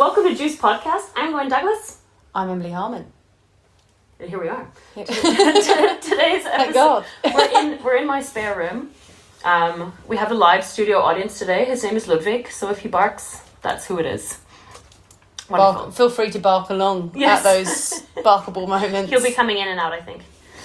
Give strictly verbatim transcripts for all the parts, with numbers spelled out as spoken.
Welcome to Juice Podcast. I'm Gwen Douglas. I'm Emily Harmon. And here we are. Today's episode. God. we're in we're in my spare room. Um, we have a live studio audience today. His name is Ludwig, so if he barks, that's who it is. Wonderful. Bark, feel free to bark along Yes. at those barkable moments. He'll be coming in and out, I think.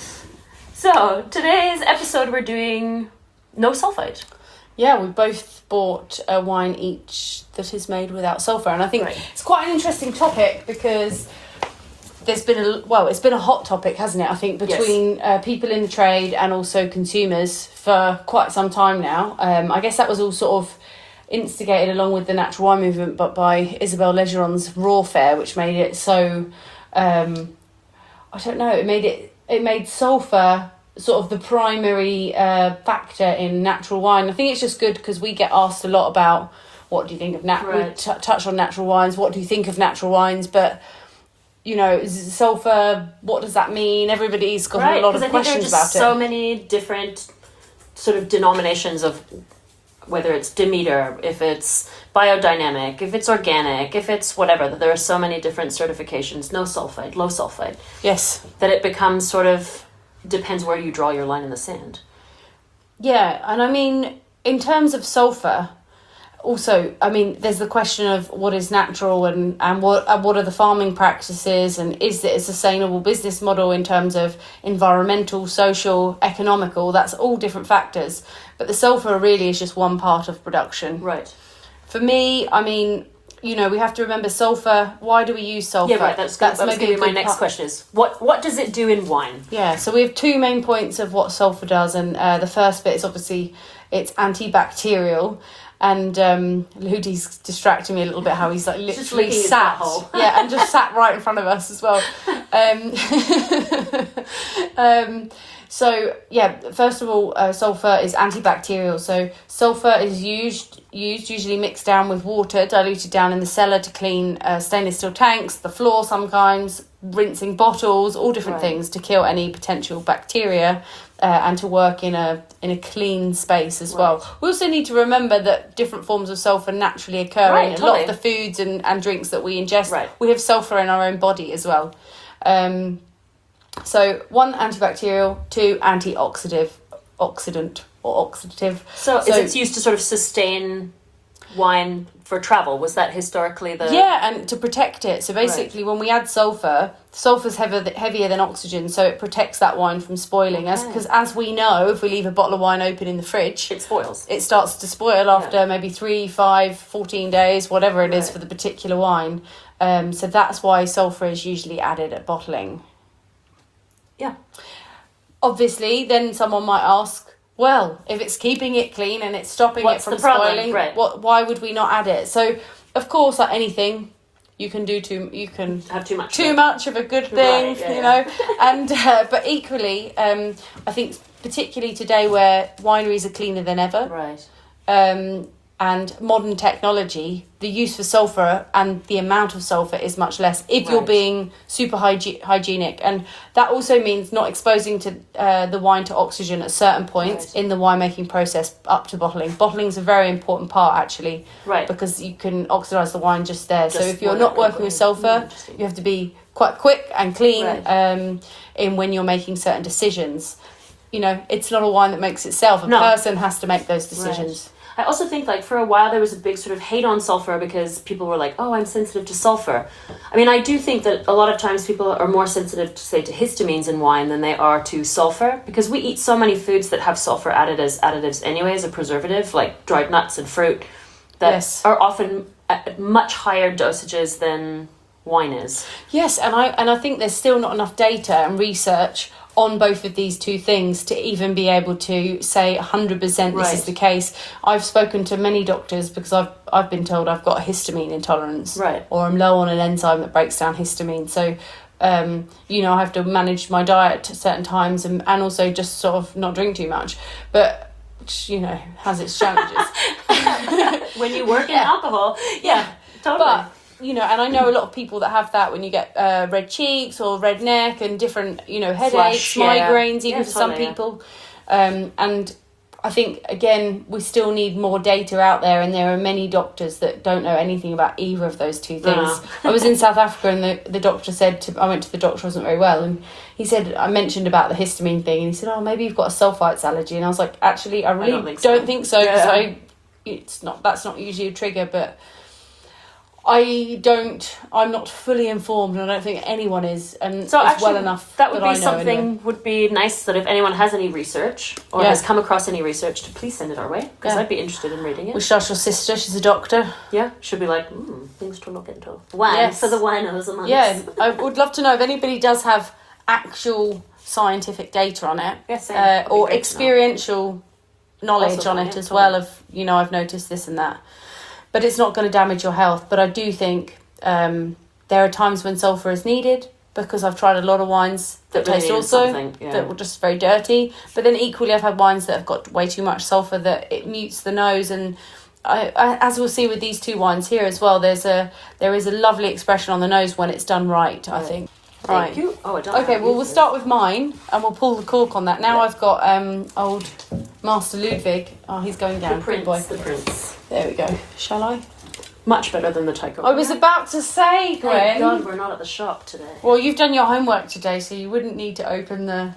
So today's episode, we're doing no sulfite. Yeah, we both bought a wine each that is made without sulphur, and I think Right. it's quite an interesting topic because there's been a well, it's been a hot topic, hasn't it? I think between yes. uh, people in the trade and also consumers for quite some time now. Um, I guess that was all sort of instigated along with the natural wine movement, but by Isabelle Legeron's Raw Fair, which made it so. Um, I don't know. It made it. It made sulphur sort of the primary uh, factor in natural wine. I think it's just good because we get asked a lot about what do you think of nat. Right. We t- touch on natural wines. What do you think of natural wines? But you know, sulphur. What does that mean? Everybody's got right, a lot of I think questions there are just about so it. So many different sort of denominations of whether it's Demeter, if it's biodynamic, if it's organic, if it's whatever. That there are so many different certifications. No sulfite, low sulfite. Yes. That it becomes sort of depends where you draw your line in the sand. Yeah, and I mean, in terms of sulphur, also, I mean, there's the question of what is natural and, and what and what are the farming practices, and is it a sustainable business model in terms of environmental, social, economical? That's all different factors. But the sulphur really is just one part of production. Right. For me, I mean, you know, we have to remember sulphur. Why do we use sulphur? Yeah, right. That's, that's, that's maybe my next part. question is, what, what does it do in wine? Yeah, so we have two main points of what sulphur does. And uh, the first bit is obviously it's antibacterial. And um, Ludi's distracting me a little bit how he's like literally sat. Yeah, and just sat right in front of us as well. Um, um, so, yeah, first of all, uh, sulphur is antibacterial. So sulphur is used, used usually mixed down with water, diluted down in the cellar to clean uh, stainless steel tanks, the floor sometimes, rinsing bottles, all different right. things to kill any potential bacteria uh, and to work in a in a clean space as right. well. We also need to remember that different forms of sulphur naturally occur right, in totally. a lot of the foods and, and drinks that we ingest. Right. We have sulphur in our own body as well. Um, so one, antibacterial, two, antioxidant, oxidant or oxidative. So, so is it used to sort of sustain wine for travel? Was that historically the... Yeah, and to protect it. So basically right. when we add sulphur, sulphur's heavier, heavier than oxygen, so it protects that wine from spoiling. Okay. As Because as we know, if we leave a bottle of wine open in the fridge... It spoils. It starts to spoil after yeah. maybe three, five, fourteen days, whatever it right. is for the particular wine. Um, so that's why sulphur is usually added at bottling. Yeah. Obviously, then someone might ask, well, if it's keeping it clean and it's stopping What's it from the problem? spoiling, right. what? Why would we not add it? So, of course, like anything, you can do too. You can have too much. Too much of a good thing, right, yeah, you yeah. know. and uh, but equally, um, I think particularly today where wineries are cleaner than ever, right, um, and modern technology, the use for sulphur and the amount of sulphur is much less if right. you're being super hygie- hygienic. And that also means not exposing to uh, the wine to oxygen at certain points right. in the winemaking process up to bottling. Bottling is a very important part, actually, right. because you can oxidise the wine just there. Just so if you're not working with sulphur, mm, you have to be quite quick and clean right. um, in when you're making certain decisions. You know, it's not a wine that makes itself. A no. person has to make those decisions. Right. I also think, like, for a while there was a big sort of hate on sulfur because people were like, oh, I'm sensitive to sulfur. I mean, I do think that a lot of times people are more sensitive, to, say, to histamines in wine than they are to sulfur because we eat so many foods that have sulfur added as additives anyway as a preservative, like dried nuts and fruit, that yes. are often at much higher dosages than wine is. Yes, and I and I think there's still not enough data and research on both of these two things to even be able to say one hundred percent this right. is the case. I've spoken to many doctors because I've I've been told I've got a histamine intolerance right. or I'm low on an enzyme that breaks down histamine. So, um, you know, I have to manage my diet at certain times and, and also just sort of not drink too much. But, you know, has its challenges. When you work in yeah. alcohol, yeah, totally. But, you know, and I know a lot of people that have that when you get uh, red cheeks or red neck and different, you know, headaches, Flush, yeah. migraines, even yeah, for totally, some people. Yeah. Um, and I think, again, we still need more data out there, and there are many doctors that don't know anything about either of those two things. No. I was in South Africa, and the, the doctor said, to, I went to the doctor, wasn't very well, and he said, I mentioned about the histamine thing, and he said, oh, maybe you've got a sulfites allergy. And I was like, actually, I really I don't think don't so. think so, Yeah. because I, it's not, that's not usually a trigger, but I don't, I'm not fully informed, and I don't think anyone is, and So is actually, well enough that would I be know something anyway. would be nice that if anyone has any research or Yeah. has come across any research, to please send it our way, because Yeah. I'd be interested in reading it. We should ask your sister, she's a doctor. Yeah, should be like, hmm, things to look into. Wine Yes. for the winos among Yeah, us. I would love to know if anybody does have actual scientific data on it, Yes, same. uh, That'd be or great to know. experiential knowledge Also on fine, it yeah, as totally. well of, you know, I've noticed this and that. But it's not going to damage your health. But I do think um, there are times when sulfur is needed, because I've tried a lot of wines that That really taste needed also something, yeah. that were just very dirty. But then equally, I've had wines that have got way too much sulfur that it mutes the nose. And I, I, as we'll see with these two wines here as well, there's a there is a lovely expression on the nose when it's done right, I Right. think. Thank Right. you. Oh, I don't know Okay, how to well, use we'll this. start with mine, and we'll pull the cork on that. Now Yeah. I've got um old Master Ludwig. Oh, he's going The down. Good prince, boy. the prince. There we go. Shall I? Much better than the Tycho. I was about to say, Thank Gwen. God we're not at the shop today. Well, you've done your homework today, so you wouldn't need to open the...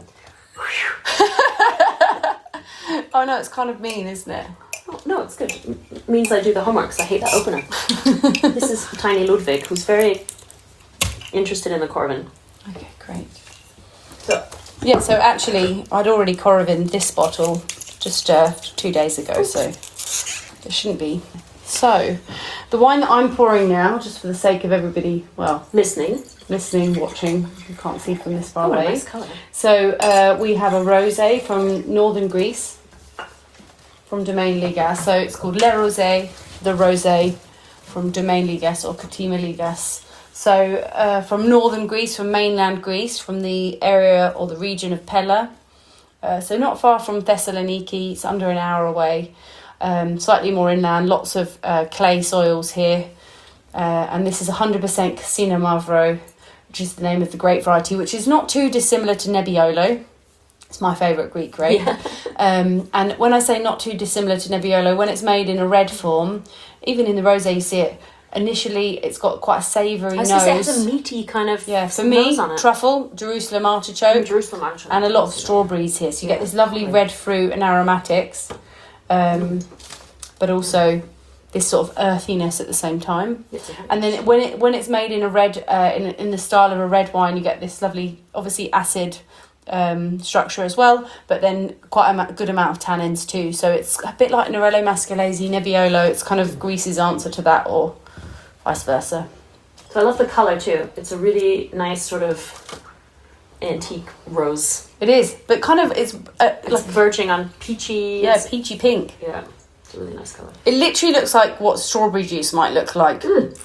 Oh, no, it's kind of mean, isn't it? Oh, no, it's good. It means I do the homework, because I hate that opener. This is tiny Ludwig, who's very interested in the Corvin. Okay, great. So, Yeah, so actually, I'd already Coravin this bottle just uh, two days ago, so it shouldn't be. So, the wine that I'm pouring now, just for the sake of everybody, well, listening. listening, watching, you can't see from this far Oh, a away. nice colour. So, uh, we have a rosé from northern Greece, from Domaine Ligas. So, it's called Le Rosé, the rosé from Domaine Ligas or Katima Ligas. So, uh, from northern Greece, from mainland Greece, from the area or the region of Pella. Uh, so, not far from Thessaloniki, it's under an hour away. Um, slightly more inland, lots of uh, clay soils here. Uh, and this is one hundred percent Casino Mavro, which is the name of the grape variety, which is not too dissimilar to Nebbiolo. It's my favourite Greek grape. Yeah. Um, and when I say not too dissimilar to Nebbiolo, when it's made in a red form, even in the rosé you see it, initially it's got quite a savoury I was nose. going to say it has a meaty kind of Yeah, for nose me, on it. truffle, Jerusalem artichoke, Jerusalem artichoke. and a lot of strawberries here. So you get this lovely red fruit and aromatics, um, but also this sort of earthiness at the same time. Yes, it has. And then when it when it's made in a red uh, in in the style of a red wine, you get this lovely, obviously acid um, structure as well, but then quite a ma- good amount of tannins too. So it's a bit like Nerello Mascalese, Nebbiolo. It's kind of Greece's answer to that, or vice versa. So I love the colour too. It's a really nice sort of antique rose. It is, but kind of it's uh, It's like verging on peachy. yeah, it's- peachy pink. yeah. It's a really nice colour. It literally looks like what strawberry juice might look like. Mm.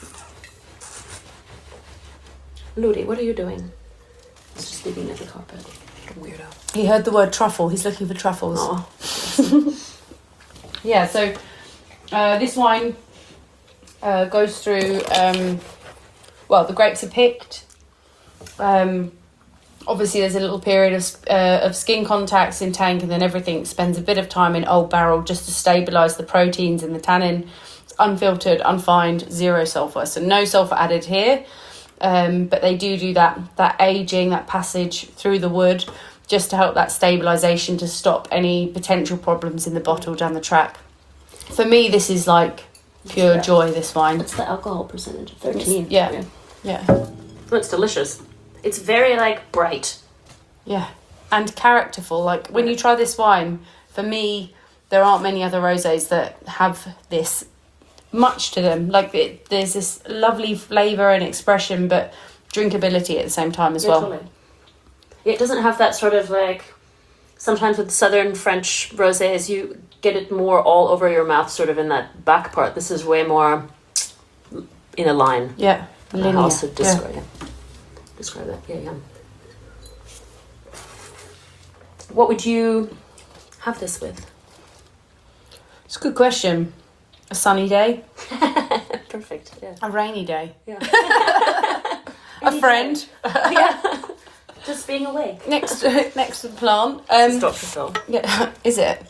Ludi, what are you doing? He's just digging at the carpet. Weirdo. He heard the word truffle. He's looking for truffles. Oh. Yeah, so uh, this wine uh, goes through, um, well, the grapes are picked. Um, obviously, there's a little period of uh, of skin contacts in tank, and then everything spends a bit of time in old barrel just to stabilise the proteins and the tannin. It's unfiltered, unfined, zero sulphur. So no sulphur added here. Um, but they do do that that aging, that passage through the wood, just to help that stabilisation to stop any potential problems in the bottle down the track. For me, this is like pure Yeah. joy, this wine. What's the alcohol percentage? thirteen. Yeah. yeah. Yeah, Oh, it's delicious. It's very like bright. yeah. And characterful. Like when you try this wine, for me, there aren't many other rosés that have this much to them. Like it, there's this lovely flavour and expression, but drinkability at the same time as Yeah, well. totally. It doesn't have that sort of like, sometimes with southern French rosés, you get it more all over your mouth, sort of in that back part. This is way more in a line. Yeah, I linear. How else to Yeah. describe it? Describe that. Yeah, yeah. What would you have this with? It's a good question. A sunny day, Perfect. Yeah. a rainy day, Yeah. a friend yeah. Just being awake. next next to the plant. This is Um, Doctor Phil. yeah, is it?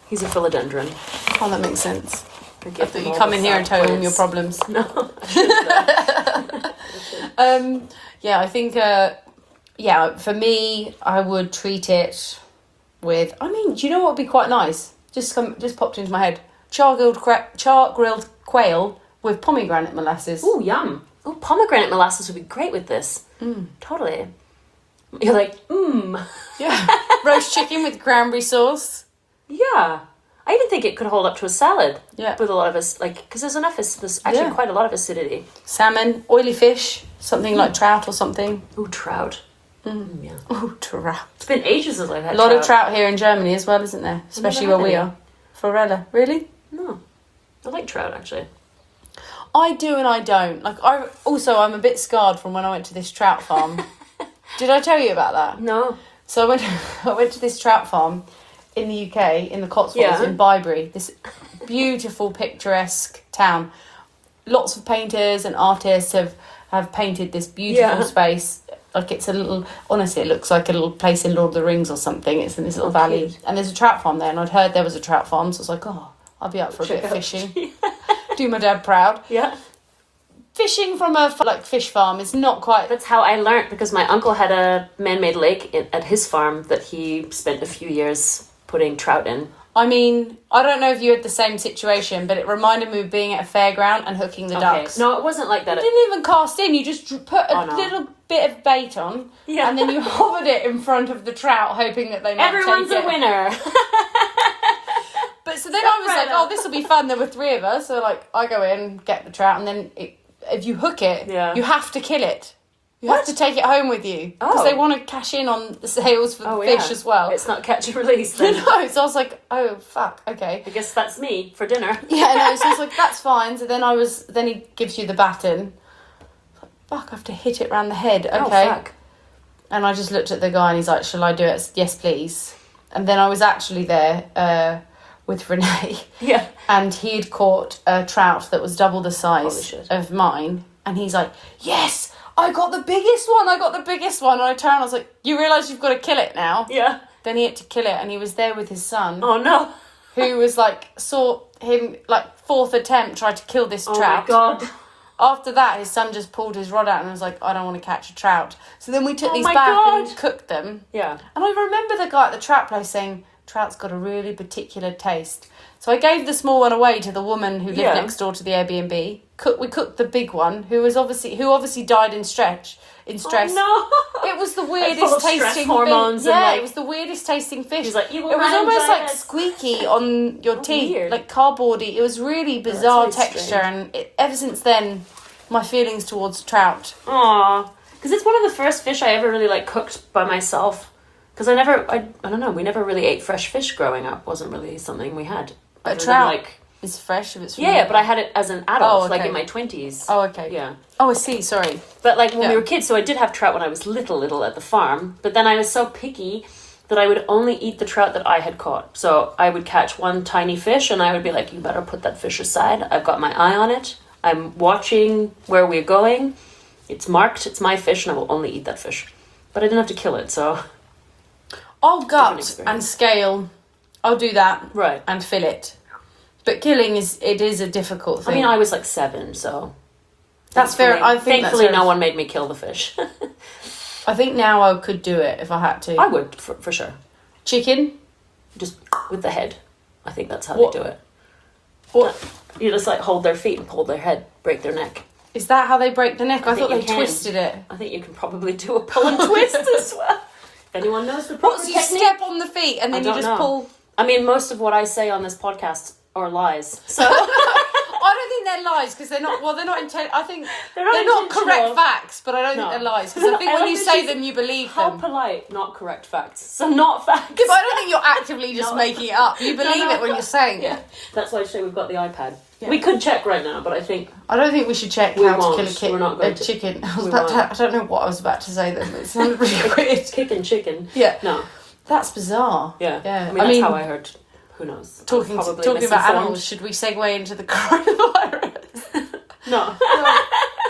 He's a philodendron. Oh, that makes sense. I I thought them you all come the in here and sad tell all your plants. problems. No, I should though. Um, yeah, I think, uh, yeah, for me, I would treat it with, I mean, do you know what would be quite nice? Just come, just popped into my head. Char-grilled, cra- char-grilled quail with pomegranate molasses. Ooh, yum. Ooh, pomegranate molasses would be great with this. Mm. Totally. You're like, mmm. Yeah. Roast chicken with cranberry sauce. Yeah. I even think it could hold up to a salad. Yeah. With a lot of us, like, because there's enough, ac- there's actually Yeah. quite a lot of acidity. Salmon, oily fish, something like trout or something. Ooh, trout. Mm, yeah. Oh, trout. It's been ages since I've had A lot trout. of trout here in Germany as well, isn't there? Especially where had we any. are. Forella. Really? No. I like trout, actually. I do and I don't. Like, I also, I'm a bit scarred from when I went to this trout farm. Did I tell you about that? No. So I went, I went to this trout farm in the U K, in the Cotswolds, Yeah. in Bybury, this beautiful, picturesque town. Lots of painters and artists have, have painted this beautiful Yeah. space. Like, it's a little, honestly, it looks like a little place in Lord of the Rings or something. It's in this little Oh, valley. cute. And there's a trout farm there, and I'd heard there was a trout farm, so I was like, oh, I'll be up for a Check bit of out. fishing. Do my dad proud. Yeah. Fishing from a like fish farm is not quite. That's how I learnt, because my uncle had a man-made lake in, at his farm that he spent a few years putting trout in. I mean, I don't know if you had the same situation, but it reminded me of being at a fairground and hooking the ducks. No, it wasn't like that. You didn't even cast in. You just dr- put a Oh, no. little bit of bait on, Yeah. and then you hovered it in front of the trout, hoping that they might Everyone's take a it. winner. But so then I was right like, up. oh, this will be fun. There were three of us, so like I go in, get the trout, and then it, if you hook it, Yeah. you have to kill it. You What? have to take it home with you because Oh. they want to cash in on the sales for the Oh, fish yeah. as well. It's not catch and release then. No, so I was like, oh fuck, okay. I guess that's me for dinner. Yeah, no, so I was like, that's fine. So then I was, then he gives you the baton. Like, fuck, I have to hit it round the head. Okay. Oh, fuck. And I just looked at the guy and he's like, shall I do it? Yes, please. And then I was actually there uh, with Renee Yeah. and he'd caught a trout that was double the Holy size shit. of mine. And he's like, yes, I got the biggest one. I got the biggest one. And I turned, I was like, you realise you've got to kill it now? Yeah. Then he had to kill it and he was there with his son. Oh, no. Who was like, saw him, like, fourth attempt, tried to kill this Oh, trout. my God. After that, his son just pulled his rod out and was like, I don't want to catch a trout. So then we took Oh these my back God. and cooked them. Yeah. And I remember the guy at the trout place saying, trout's got a really particular taste. So I gave the small one away to the woman who lived Yeah. next door to the Airbnb. Cook, we cooked the big one, who was obviously who obviously died in stretch in stress. Oh, no. It was the full weirdest of stress tasting hormones fish. and, Yeah, like- it was the weirdest tasting fish. He's like, you will it was not almost enjoy like this. squeaky on your Oh, teeth, weird. like cardboardy. It was really bizarre really texture, strange. and it, ever since then, my feelings towards trout. Aw. Because it's one of the first fish I ever really, like, cooked by myself. Because I never, I, I don't know, we never really ate fresh fish growing up. Wasn't really something we had. A Other than, trout like, is fresh if it's from yeah, yeah, but I had it as an adult, Oh, like okay. in my twenties. Oh, okay. Yeah. Oh, I see. Sorry. But like when Yeah. we were kids, so I did have trout when I was little, little at the farm. But then I was so picky that I would only eat the trout that I had caught. So I would catch one tiny fish and I would be like, you better put that fish aside. I've got my eye on it. I'm watching where we're going. It's marked. It's my fish and I will only eat that fish. But I didn't have to kill it, so... I'll gut experience. and scale. I'll do that Right. and fillet. But killing is it is a difficult thing. I mean, I was like seven, so... That's fair. thankfully- I think that's Thankfully, fair. no one made me kill the fish. I think now I could do it if I had to. I would, for, for sure. Chicken. Just with the head. I think that's how What- they do it. What You just like hold their feet and pull their head, break their neck. is that? How they break the neck? I, I thought think they you can. twisted it. I think you can probably do a pull and twist as well. If anyone knows the proper What's you technique. step on the feet and I then you don't just know. pull? I mean, most of what I say on this podcast are lies. So I don't think they're lies because they're not. Well, they're not intent. I think They're they're, not not correct intentional. facts, but I don't No. think they're lies because I think I when love you that say she's- them, you believe how them. polite, not correct facts. So not facts. But I don't think you're actively just No. making it up. You believe no. it when you're saying Yeah, it. that's why I say we've got the iPad. Yeah. We could check right now, but I think I don't think we should check We how won't. to kill a, kid, We're not going a to. chicken. I was We about to, won't. I don't know what I was about to say then, but it sounded really weird. chicken, chicken. Yeah, No, that's bizarre. yeah, Yeah. I mean, that's how I heard. Who knows? I'm talking probably talking about misinformed. animals, should we segue into the coronavirus? No. I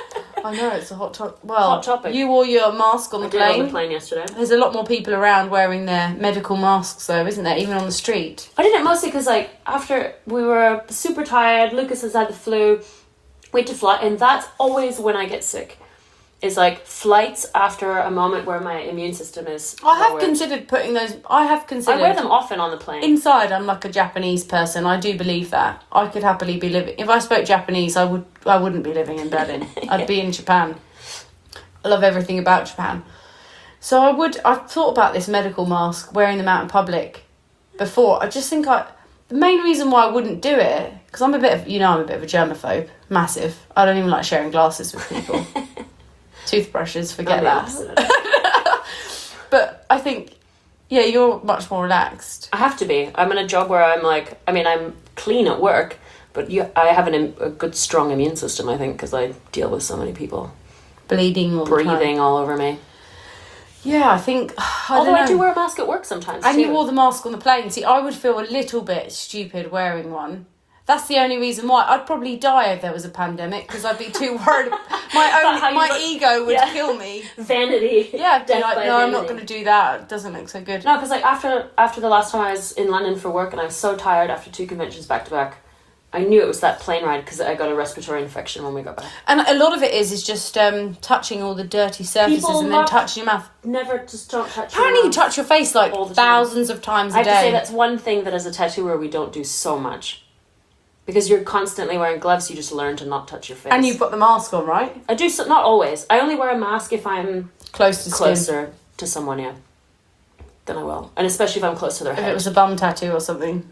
I know, it's a hot topic. Well, Hot topic. You wore your mask on the I did plane. on the plane yesterday. There's a lot more people around wearing their medical masks, though, isn't there? Even on the street. I did it mostly because, like, after we were super tired, Lucas has had the flu, we had to fly, and that's always when I get sick. Is like flights after a moment where my immune system is. I have lowered. considered putting those. I have considered. I wear them often on the plane. Inside, I'm like a Japanese person. I do believe that. I could happily be living. If I spoke Japanese, I would. I wouldn't be living in Berlin. I'd be in Japan. I love everything about Japan. So I would. I've thought about this medical mask, wearing them out in public. Before, I just think I. The main reason why I wouldn't do it, because I'm a bit of. You know, I'm a bit of a germaphobe. Massive. I don't even like sharing glasses with people. Toothbrushes, forget that. But I think, yeah, you're much more relaxed. I have to be. I'm in a job where I'm like, I mean, I'm clean at work, but you, I have an, a good, strong immune system, I think, because I deal with so many people. Bleeding all Breathing the time. all over me. Yeah, I think... I Although don't know. I do wear a mask at work sometimes, And too. you wore the mask on the plane. See, I would feel a little bit stupid wearing one. That's the only reason why. I'd probably die if there was a pandemic, because I'd be too worried. My About how own, you my look- ego would Yeah. kill me. Vanity. Yeah, I'd be Death like, by no, I'm not vanity. going to do that. It doesn't look so good. No, because like after after the last time I was in London for work and I was so tired after two conventions back to back, I knew it was that plane ride because I got a respiratory infection when we got back. And a lot of it is is just um, touching all the dirty surfaces People and then love- touching your mouth. Never, just don't touch Apparently your you touch your face like All the time. thousands of times a I have day. to say that's one thing that as a tattooer we don't do so much. Because you're constantly wearing gloves, you just learn to not touch your face. And you've got the mask on, right? I do, so, not always. I only wear a mask if I'm Close to skin. closer to someone, yeah. Then I will. And especially if I'm close to their If head. it was a bum tattoo or something.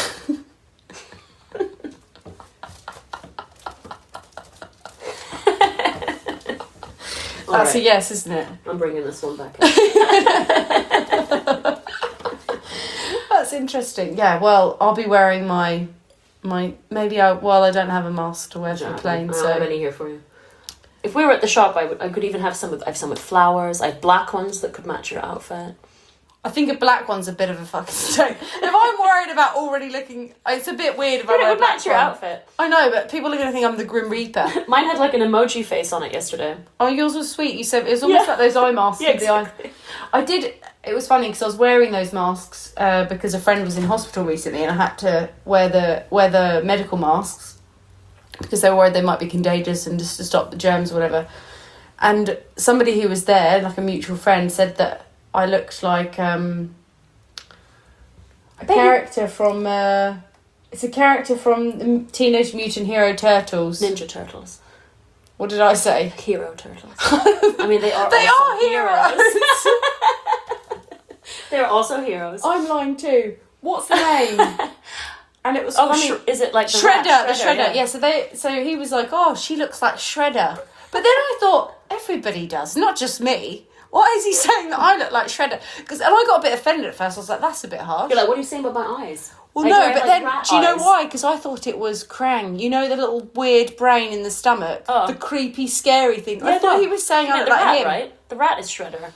All That's right. a yes, isn't it? I'm bringing this one back in. That's interesting. Yeah, well, I'll be wearing my my maybe I well I don't have a mask to wear for the plane, I don't have so any here for you. If we were at the shop, I would. I could even have some with. I have some with flowers. I have black ones that could match your outfit. I think a black one's a bit of a fucking stone. If I'm worried about already looking, it's a bit weird if I But it wear a would black match your one. outfit. I know, but people are going to think I'm the Grim Reaper. Mine had like an emoji face on it yesterday. Oh, yours was sweet. You said it was almost Yeah. like those eye masks. Yeah, with the eye. exactly. I did. It was funny because I was wearing those masks uh, because a friend was in hospital recently, and I had to wear the wear the medical masks because they were worried they might be contagious and just to stop the germs or whatever. And somebody who was there, like a mutual friend, said that I looked like um, a Baby- character from. Uh, it's a character from the Teenage Mutant Hero Turtles. Ninja Turtles. What did I say? Hero Turtles. I mean, they are. They also are heroes. They're also heroes. I'm lying too. What's the name? And it was Oh, funny. sh- is it like the Shredder, rat? the Shredder. Yeah. yeah. So they, so he was like, "Oh, she looks like Shredder," but then I thought everybody does, not just me. Why is he saying that I look like Shredder? Because and I got a bit offended at first. I was like, "That's a bit harsh." You're like, what are you saying about my eyes? well, I no, do have, but like, then rat do you know eyes. why? Because I thought it was Krang. You know the little weird brain in the stomach, Oh. the creepy, scary thing. I Yeah, thought no. he was saying You I meant look the like rat, him. right? The rat is Shredder.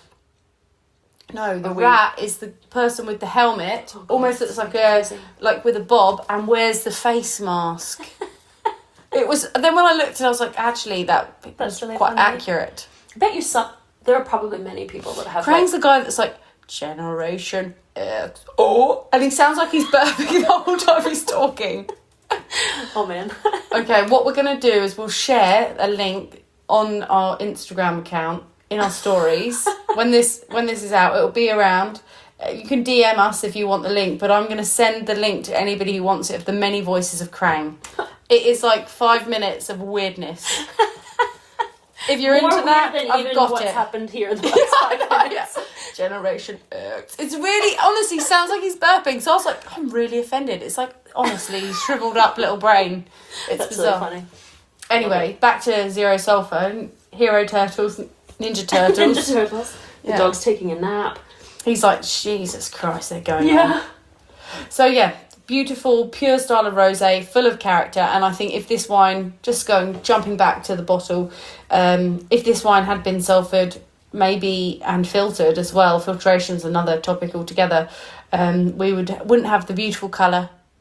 No, the Are we- rat is the person with the helmet, Oh, God, almost that's looks like so a confusing. like with a bob, and wears the face mask. It was. Then when I looked, I was like, actually, that That's was really quite funny. accurate. I bet you some. There are probably many people that have. Krang's Like, the guy that's like Generation X, oh, and he sounds like he's burping the whole time he's talking. oh man. Okay, what we're gonna do is we'll share a link on our Instagram account in our stories when this when this is out. It'll be around. Uh, You can D M us if you want the link, but I'm going to send the link to anybody who wants it of the many voices of Krang. It is like five minutes of weirdness. If you're More into weird that, than I've even got what's it. happened here in the last five minutes. Generation X. It's really, honestly, sounds like he's burping. So I was like, I'm really offended. It's like, honestly, shriveled up little brain. It's That's bizarre. really funny. Anyway, back to Zero Sulfur. Hero Turtles, Ninja Turtles. Ninja Turtles. The Yeah. dog's taking a nap. He's like, Jesus Christ, they're going on. Yeah. So yeah, beautiful, pure style of rosé, full of character. And I think if this wine, just going, jumping back to the bottle, um, if this wine had been sulfured, maybe, and filtered as well, filtration's another topic altogether, um, we would, wouldn't have the beautiful colour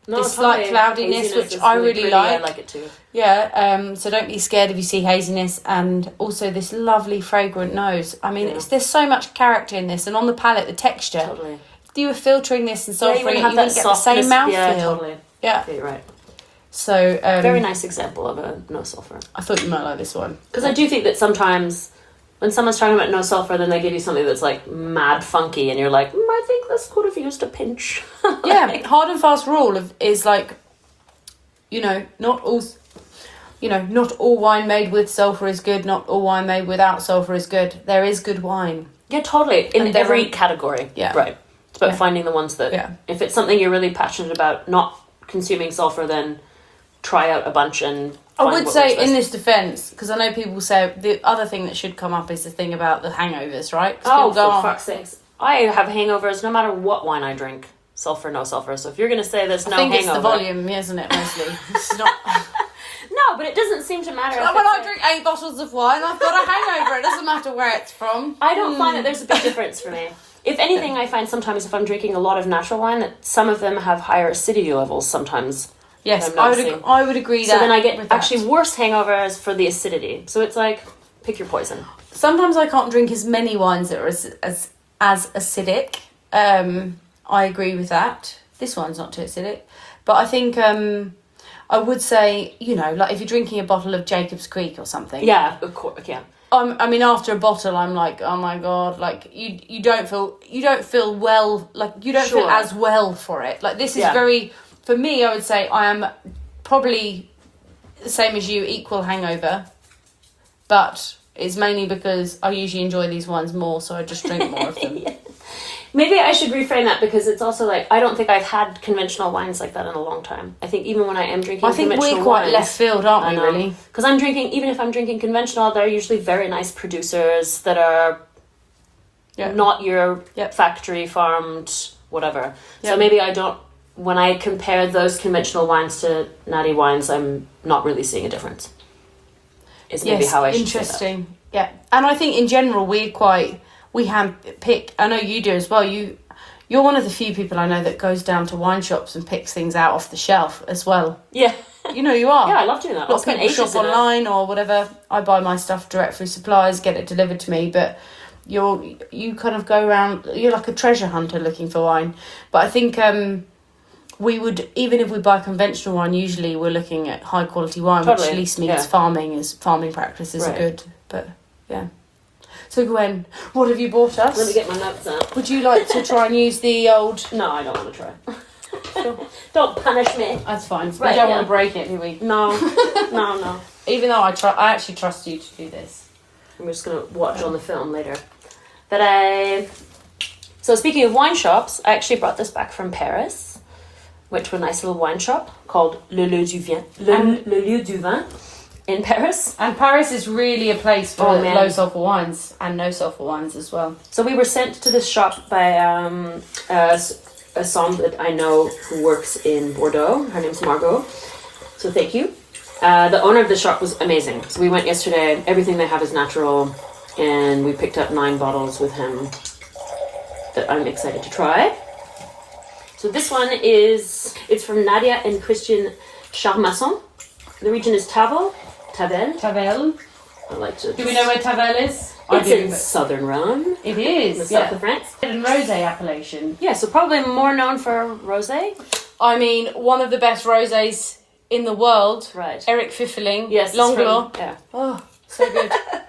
No, this slight totally. cloudiness, Haziness which is I really really pretty. I like. like it too. Yeah, um, so don't be scared if you see haziness, and also this lovely fragrant nose. I mean, Yeah. it's, there's so much character in this, and on the palate, the texture. Totally. If you were filtering this and Yeah, sulfuring you wouldn't it, have you that wouldn't get the same softness. mouthfeel. Yeah, totally. Yeah. Yeah, you're right. So um, Very nice example of a no sulfur. I thought you might like this one Because I do think that sometimes when someone's talking about no sulfur, then they give you something that's like mad funky, and you're like, mm, I think this could have used a pinch. Yeah, hard and fast rule of, is like, you know, not all, you know, not all wine made with sulfur is good. Not all wine made without sulfur is good. There is good wine. Yeah, totally. In And there every are- category. Yeah. Right. It's about Yeah. finding the ones that, Yeah. if it's something you're really passionate about, not consuming sulfur, then try out a bunch and I find would what say works best. in this defence, because I know people say the other thing that should come up is the thing about the hangovers, right? 'Cause Oh, people go, for "Oh, fuck's sakes. I have hangovers no matter what wine I drink. Sulfur, no sulfur. So if you're going to say there's I no think hangover... it's the volume, isn't it, mostly? It's not... No, but it doesn't seem to matter. if Like when it's I a- drink eight bottles of wine, I've got a hangover. It doesn't matter where it's from. I don't find that there's a big difference for me. If anything, I find sometimes if I'm drinking a lot of natural wine, that some of them have higher acidity levels sometimes. Yes, I'm I would, noticing. ag- I would agree So that. then I get with that. actually worse hangovers for the acidity. So it's like, pick your poison. Sometimes I can't drink as many wines that are as as, as acidic. Um, I agree with that. This one's not too acidic, but I think um, I would say, you know, like if you're drinking a bottle of Jacob's Creek or something. Yeah, of course, yeah. Um, I mean, after a bottle, I'm like, oh my god, like you, you don't feel, you don't feel well, like you don't feel Sure. as well for it. Like this is Yeah. very, for me, I would say I am probably the same as you, equal hangover, but it's mainly because I usually enjoy these ones more, so I just drink more of them. Yeah. Maybe I should reframe that because it's also like, I don't think I've had conventional wines like that in a long time. I think even when I am drinking I think conventional we're quite wines, left field, aren't we? Really? Because I'm drinking, even if I'm drinking conventional, they're usually very nice producers that are Yeah. not your Yep. factory farmed whatever. So Yep. maybe I don't, when I compare those conventional wines to natty wines, I'm not really seeing a difference. Is maybe Yes, how I should say that. interesting. Yeah, and I think in general we're quite we hand pick. I know you do as well. You you're one of the few people I know that goes down to wine shops and picks things out off the shelf as well. Yeah. You know you are. Yeah, I love doing that. A lot I'll of spend people ages shop in it. online or whatever. I buy my stuff direct through suppliers, get it delivered to me, but you're you kind of go around. You're like a treasure hunter looking for wine. But I think um, we would, even if we buy conventional wine, usually we're looking at high quality wine, which Totally, at least means yeah. farming is farming practices Right. are good. But yeah. So Gwen, what have you bought us? Let me get my notes out. Would you like to try and use the old? No, I don't want to try. Sure. Don't punish me. That's fine. We Right, don't yeah. want to break it, do we? No, no, no. Even though I try, I actually trust you to do this. I'm just going to watch on the film later. But I... So speaking of wine shops, I actually brought this back from Paris. Went to a nice little wine shop called Le Lieu du Vin. Le, And- Le Lieu du Vin in Paris. And Paris is really a place for Oh, man. low sulfur wines and no sulfur wines as well. So we were sent to this shop by um, a, s- a somm that I know who works in Bordeaux. Her name's Margot. So thank you. Uh, the owner of the shop was amazing. So we went yesterday. Everything they have is natural. And we picked up nine bottles with him that I'm excited to try. So this one is, it's from Nadia and Christian Charmasson. The region is Tavel. Tavel. Tavel. I like to. Do we know where Tavel is? I It's do, in but- southern Rhone, It in the is. south Yeah. of France. And rosé appellation. Yeah, so probably more known for rosé. I mean, one of the best rosés in the world. Right. Eric Pfifferling. Yes. it's Langlois. from- Yeah. Oh, so good.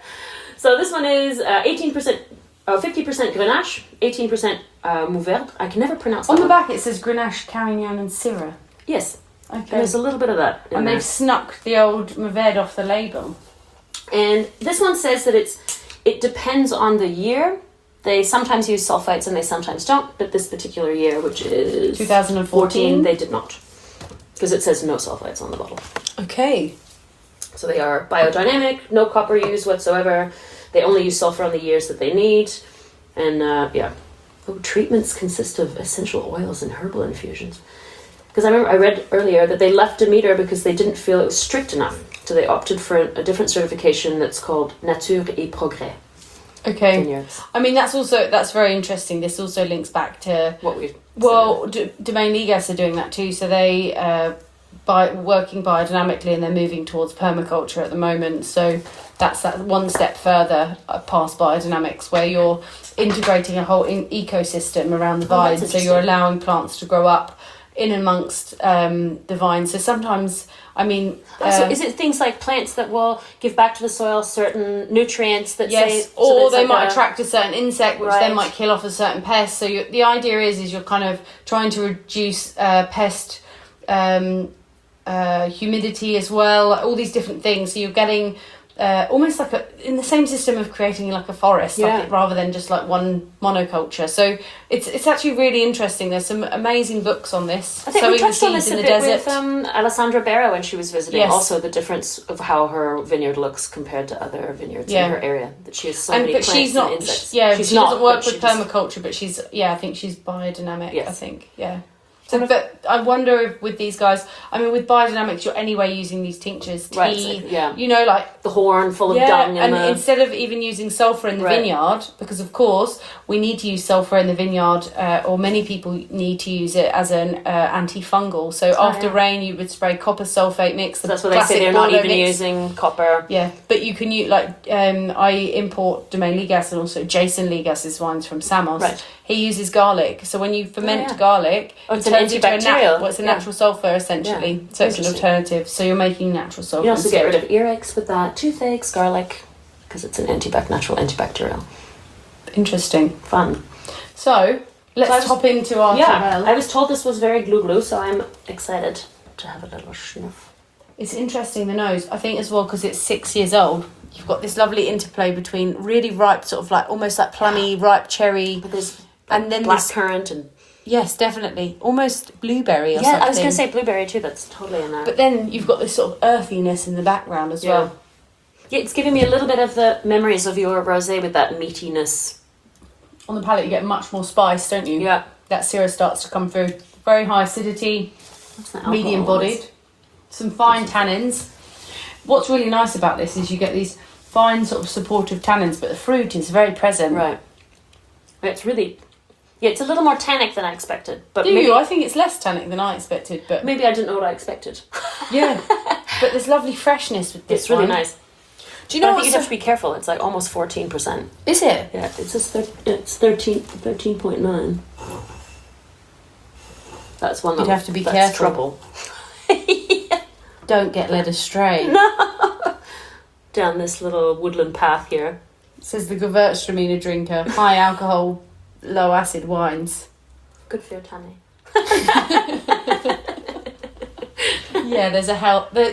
So this one is uh, eighteen percent, oh, fifty percent Grenache, eighteen percent uh, Mourvèdre. I can never pronounce that On the one. back it says Grenache, Carignan and Syrah. Yes. Okay. There's a little bit of that in And there. they've snuck the old Mourvèdre off the label. And this one says that it's it depends on the year. They sometimes use sulfites and they sometimes don't, but this particular year, which is twenty fourteen. they did not. Because it says no sulfites on the bottle. Okay. So they are biodynamic, no copper use whatsoever. They only use sulfur on the years that they need. And uh, yeah. Oh, treatments consist of essential oils and herbal infusions. Because I remember I read earlier that they left Demeter because they didn't feel it was strict enough. So they opted for a different certification that's called Nature et Progrès Okay. vineyards. I mean, that's also, that's very interesting. This also links back to What we Well, D- Domaine Ligas are doing that too. So they uh, by working biodynamically, and they're moving towards permaculture at the moment. So that's that one step further uh, past biodynamics, where you're integrating a whole in- ecosystem around the Oh, that's vine. So you're allowing plants to grow up in amongst um, the vine. So sometimes, I mean, Oh, so uh, is it things like plants that will give back to the soil certain nutrients that yes, say, so or that's they like might a- attract a certain insect, which Right. then might kill off a certain pest. So you, the idea is, is you're kind of trying to reduce uh, pest um, uh, humidity as well, all these different things. So you're getting uh, almost like a in the same system of creating like a forest, Yeah. like, rather than just like one monoculture. So it's it's actually really interesting. There's some amazing books on this. I think Sowing we the touched on seeds this a in bit the desert. with um, Alessandra Barra when she was visiting. Yes. Also, the difference of how her vineyard looks compared to other vineyards Yeah. in her area. That she has so and many but plants she's not. and insects. Yeah, she's she not, doesn't work but with she just- permaculture, but she's yeah. I think she's biodynamic. Yes. I think yeah. So, but I wonder if with these guys, I mean, with biodynamics, you're anyway using these tinctures, tea, Right, so, yeah. you know, like The horn full of yeah, dung and and the, instead of even using sulfur in the Right. vineyard, because of course we need to use sulfur in the vineyard, uh, or many people need to use it as an uh, antifungal. So after yeah. rain, you would spray copper sulfate mix. so that's what they say. They're not even using copper. Yeah, but you can use like um, I import Domaine Ligas and also Jason Ligas's wines from Samos. Right. He uses garlic, so when you ferment Oh, yeah. garlic, Oh, it it's an turns into a nat- antibacterial. well, it's a Yeah. natural sulfur essentially. Yeah. So it's an Interesting. alternative. So you're making natural sulfur. You also get instead. rid of earaches with that, toothaches, garlic, because it's an antibac natural antibacterial. Interesting. Fun. So let's So I was- hop into our Yeah, Tavel. I was told this was very glue glue, so I'm excited to have a little sniff. It's interesting, the nose. I think as well because it's six years old. You've got this lovely interplay between really ripe, sort of like almost like plummy, ripe cherry, But there's and then black this. currant and Yes, definitely, almost blueberry or yeah, something. I was gonna say blueberry too. That's totally in there. But then you've got this sort of earthiness in the background as Yeah. well. Yeah, it's giving me a little bit of the memories of your rosé with that meatiness. On the palate, you get much more spice, don't you? Yeah, That Syrah starts to come through. Very high acidity, what's the alcohol medium on bodied, this? some fine tannins. What's really nice about this is you get these fine sort of supportive tannins, but the fruit is very present. Right. It's really, yeah, it's a little more tannic than I expected. But Do maybe, you? I think it's less tannic than I expected, but maybe I didn't know what I expected. yeah. But there's lovely freshness with this It's really wine. nice. Do you But know I what? think you have to be careful. It's like almost fourteen percent. Is it? Yeah, it says thir- it's thirteen, thirteen point nine. That's one that You'd have to be that's careful. trouble. Don't get led astray. Down this little woodland path here. Says the Gewürztraminer drinker. High alcohol, low acid wines. Good for your tummy. Yeah, there's a hell. There,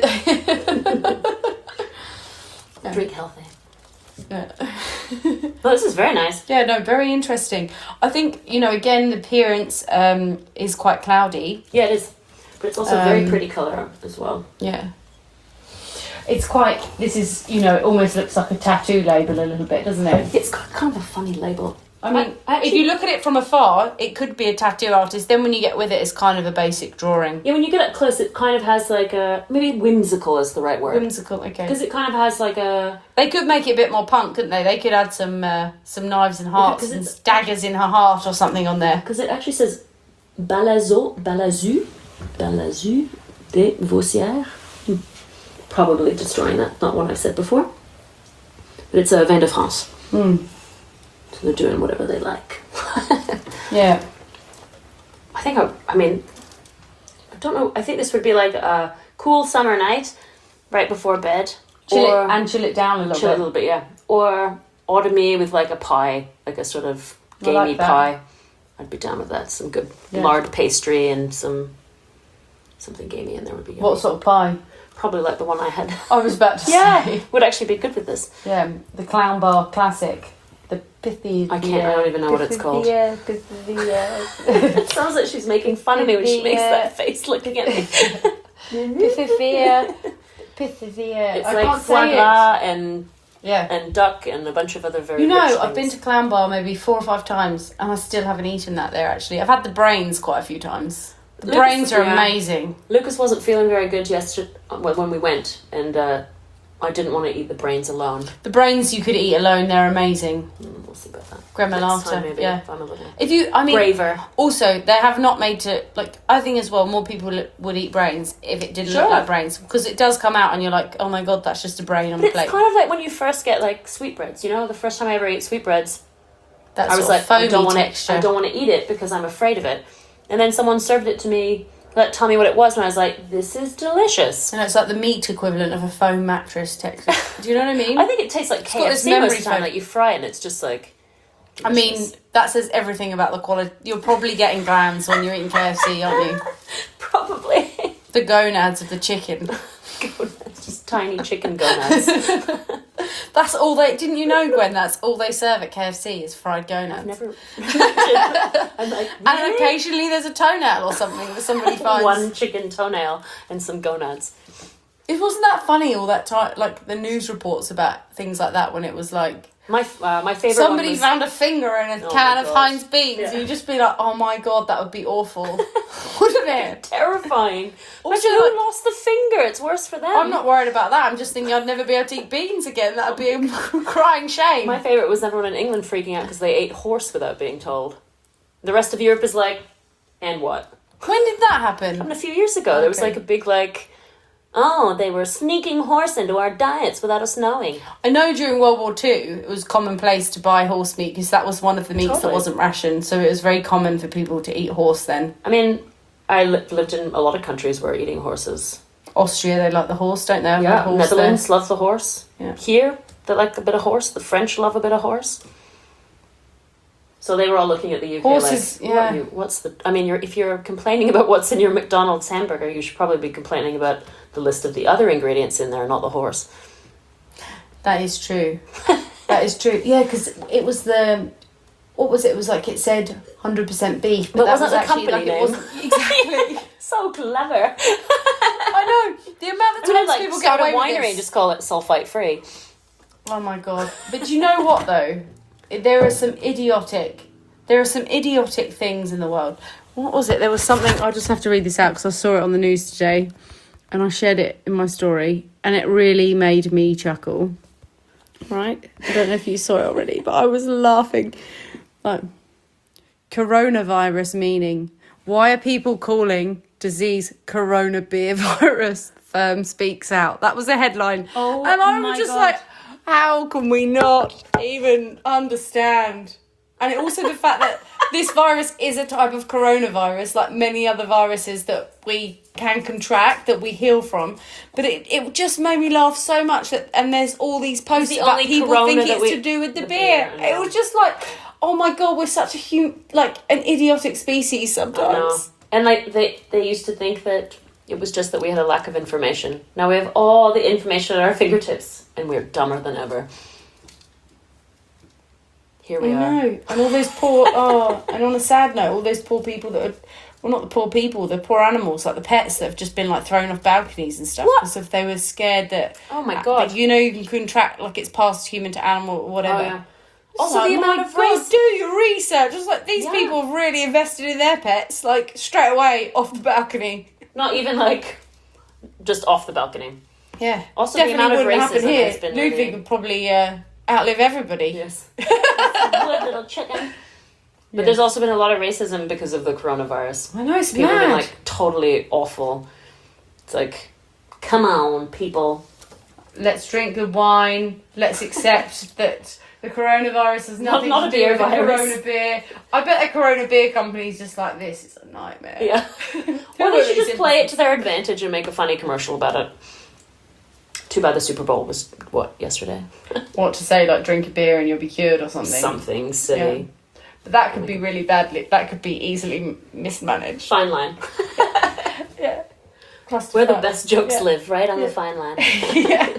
Drink healthy. yeah. Well, this is very nice. Yeah, no, very interesting. I think, you know, again, the appearance um, is quite cloudy. Yeah, it is. But it's also a very Um, pretty colour as well. Yeah. It's quite, this is, you know, it almost looks like a tattoo label a little bit, doesn't it? It's got kind of a funny label. I mean, I- I if actually- you look at it from afar, it could be a tattoo artist. Then when you get with it, it's kind of a basic drawing. Yeah, when you get up close, it kind of has like a maybe whimsical is the right word Whimsical, okay. because it kind of has like a They could make it a bit more punk, couldn't they? They could add some uh, some knives and hearts 'cause and it's- daggers in her heart or something on there. because it actually says Balazo Balazu Balazu de Vaussière. Hmm. Probably destroying that. Not what I said before, but it's a Vin de France. Hmm. So they're doing whatever they like. Yeah. I think I, I mean, I don't know. I think this would be like a cool summer night, right before bed, Chill or it and chill it down a little chill a bit. little bit, yeah. Or autumny with like a pie, like a sort of I gamey like that. pie. I'd be down with that. Some good Yeah. lard pastry and some something gamey in there would be yummy. What sort of pie? Probably like the one I had. I was about to Yeah, say. would actually be good with this. Yeah, the Clown Bar Classic. The pithy. I can't- I don't even know what it's called. Yeah, pithy. It sounds like she's making fun of me when she makes that face looking at me. Pithy. Pithy. It's I like can't foie say it. gras and Yeah. and duck and a bunch of other very You know, rich I've been things. to Clown Bar maybe four or five times, and I still haven't eaten that there. Actually, I've had the brains quite a few times. The Lucas- brains are yeah. amazing. Lucas wasn't feeling very good yesterday when when we went, and uh, I didn't want to eat the brains alone. The brains you could eat alone, they're amazing. Mm, we'll see about that. Gremolata, Next time, maybe, yeah. if I'm a little If you, I mean, braver. also they have not made to like. I think as well, more people li- would eat brains if it didn't Sure. look like brains, because it does come out and you're like, oh my god, that's just a brain on But a it's plate. kind of like when you first get like sweetbreads. You know, the first time I ever ate sweetbreads, That I was sort like, of foamy I don't want texture. to. I don't want to eat it because I'm afraid of it. And then someone served it to me. Let tell me what it was, and I was like, "This is delicious." And it's like the meat equivalent of a foam mattress texture. Do you know what I mean? I think it tastes like got K F this C most memory of the time. foam. Like you fry it, and it's just like. I mean, delicious. that says everything about the quality. You're probably getting glands when you're eating K F C, aren't you? Probably. The gonads of the chicken. Gonads, just tiny chicken gonads. That's all they... Didn't you know, Gwen, that's all they serve at K F C is fried gonads? Never. I'm like, And really? occasionally there's a toenail or something that somebody finds. One chicken toenail and some gonads. It wasn't that funny all that time, like the news reports about things like that when it was like... My uh, my favorite Somebody one was, found a finger in a Oh can my of gosh. Heinz beans. Yeah. And you'd just be like, oh my god, that would be awful. Wouldn't it? terrifying. Also, Imagine who like- lost the finger. It's worse for them. I'm not worried about that. I'm just thinking I'd never be able to eat beans again. That would be a crying shame. My favorite was everyone in England freaking out because they ate horse without being told. The rest of Europe is like, and what? When did that happen? And a few years ago, there was Okay. like a big like, oh, they were sneaking horse into our diets without us knowing. I know during World War Two it was commonplace to buy horse meat because that was one of the meats that Totally. wasn't rationed. So it was very common for people to eat horse then. I mean, I li- lived in a lot of countries where eating horses. Austria, they like the horse, don't they? Have Yeah, a horse Netherlands love the horse. Yeah. Here, they like a bit of horse. The French love a bit of horse. So they were all looking at the U K Horses, like, yeah. what you, what's the... I mean, you're, if you're complaining about what's in your McDonald's hamburger, you should probably be complaining about the list of the other ingredients in there, not the horse. there. That is true. That is true. Yeah, because it was the... What was it? It was like it said one hundred percent beef. But, But that wasn't was the actually company like name. It wasn't, exactly. So clever. I know. The amount of I mean, times like, people start get a away winery with and this. just call it sulfite free. Oh my god. But do you know what though? There are some idiotic there are some idiotic things in the world. What was it? There was something, I'll just have to read this out because I saw it on the news today and I shared it in my story and it really made me chuckle. Right? I don't know if you saw it already, but I was laughing. Like, coronavirus meaning, why are people calling disease corona beer virus? Firm speaks out. That was a headline. Oh and I my was just God. like, how can we not even understand? And it also the fact that this virus is a type of coronavirus, like many other viruses that we can contract, that we heal from. But it, it just made me laugh so much that, and there's all these posts the about only people corona think that it's we- to do with the, the beer. beer, I It know. was just like, oh my god, we're such a hum- like an idiotic species I know. sometimes. And like they, they used to think that it was just that we had a lack of information. Now we have all the information at our fingertips and we're dumber than ever. Here I we are. know. And all those poor, oh, and on a sad note, all those poor people that are, well, not the poor people, the poor animals, like the pets that have just been like thrown off balconies and stuff. What? Because if they were scared that, Oh my uh, God. that, you know, you can contract, like it's passed human to animal or whatever. Oh, yeah. It's Also, like, the amount my of God, race- do your research. Just like these Yeah. people have really invested in their pets, like straight away off the balcony. Not even like just off the balcony. Yeah. Also, the definitely amount of wouldn't happen racism here. has been Ludwig really- would probably uh, outlive everybody. Yes. Good little chicken. But Yeah. there's also been a lot of racism because of the coronavirus. I know, it's People have been mad. like totally awful. It's like, come on, people. Let's drink the wine. Let's accept that the coronavirus has Not- nothing not to a do beer with the virus. Corona beer. I bet a Corona beer company's just like, this is a nightmare. Yeah. Who Or are they should these just play it to their advantage and make a funny commercial about it. Too bad the Super Bowl was, what, yesterday? What to say, like drink a beer and you'll be cured or something. Something silly. But that could be really badly, that could be easily m- mismanaged. Fine line. Yeah. Clusterfuck. Where the best jokes Yeah. live, right on Yeah. the fine line. Yeah.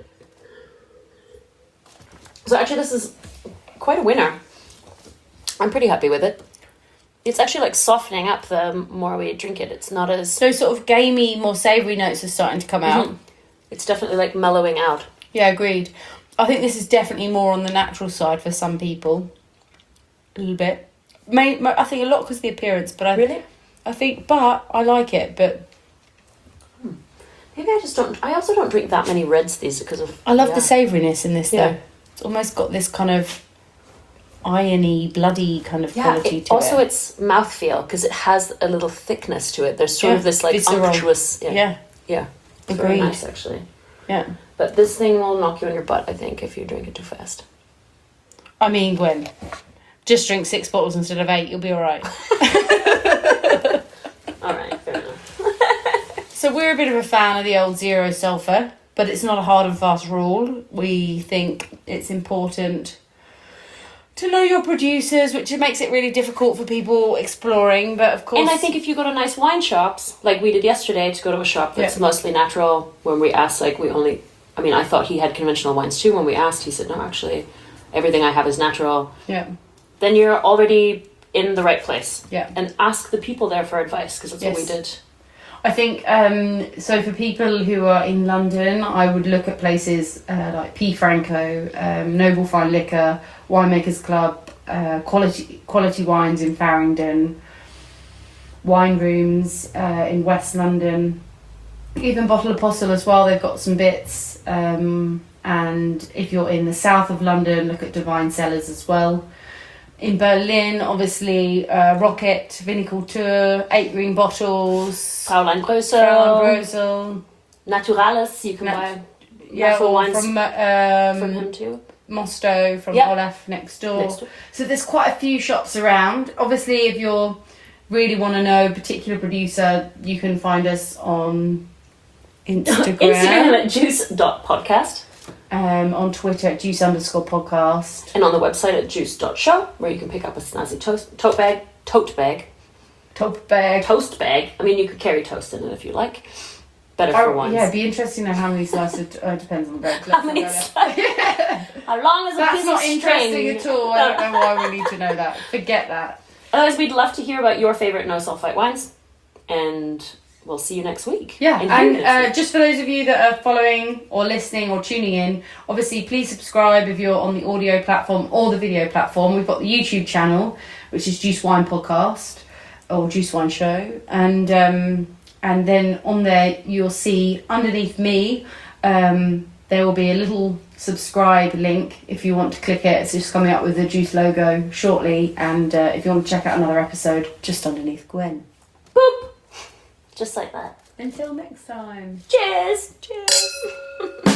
So actually this is quite a winner. I'm pretty happy with it. It's actually like softening up the more we drink it. It's not as... So sort of gamey, more savoury notes are starting to come out. Mhm. It's definitely like mellowing out. Yeah, agreed. I think this is definitely more on the natural side for some people. A little bit. May, I think a lot because of the appearance, but I Really? I think, but I like it. But Maybe Maybe I just don't. I also don't drink that many reds these because of. I love yeah. the savouriness in this, Yeah. though. It's almost got this kind of irony, bloody kind of Yeah. quality It, to also, it. it's mouthfeel because it has a little thickness to it. There's sort Yeah, of this like visceral. unctuous. Yeah. Yeah, Yeah. It's very agreed. nice, actually. Yeah. But this thing will knock you on your butt, I think, if you drink it too fast. I mean, Gwen, just drink six bottles instead of eight. You'll be all right. All right, fair enough. So we're a bit of a fan of the old zero sulfur, but it's not a hard and fast rule. We think it's important to know your producers, which makes it really difficult for people exploring. But of course, And I think if you go to nice wine shops, like we did yesterday, to go to a shop that's Yeah. mostly natural, when we asked, like, we only, I mean, I thought he had conventional wines too. When we asked, he said, no, actually, everything I have is natural. yeah, Then you're already in the right place. yeah. And ask the people there for advice, because that's what we Yes. did. I think um, so. For people who are in London, I would look at places uh, like P Franco, um, Noble Fine Liquor, Winemakers Club, uh, quality quality wines in Farringdon, wine rooms uh, in West London, even Bottle Apostle as well. They've got some bits. Um, and if you're in the south of London, look at Divine Cellars as well. In Berlin, obviously, uh, Rocket, Viniculture, Eight Green Bottles, Fraulein Brösel, Fraulein Brösel, Naturalis, you can Nat- buy yeah, natural or wines from um, from him too. Mosto, from Yeah. Olaf next door. Next door. So there's quite a few shops around. Obviously, if you really want to know a particular producer, you can find us on Instagram, Instagram at juice dot podcast um, on Twitter at juice underscore podcast. and on the website at juice dot show, where you can pick up a snazzy toast, tote bag, tote bag, Tote bag. toast bag. I mean, you could carry toast in it if you like. Better for Oh, wines. yeah, it'd be interesting to know how many slices. Uh, depends on the bread. How many Let's slices? How long is a That's piece not of interesting string? at all. I don't know why we need to know that. Forget that. Otherwise, we'd love to hear about your favorite no sulfite wines, and we'll see you next week. Yeah, In and here next uh, week. just for those of you that are following or listening or tuning in, obviously please subscribe if you're on the audio platform or the video platform. We've got the YouTube channel, which is Juice Wine Podcast or Juice Wine Show, and um, and then on there you'll see underneath me um, there will be a little subscribe link if you want to click it. It's just coming up with the Juice logo shortly, and uh, if you want to check out another episode, just underneath Gwen. Boop. Just like that. Until next time. Cheers. Cheers.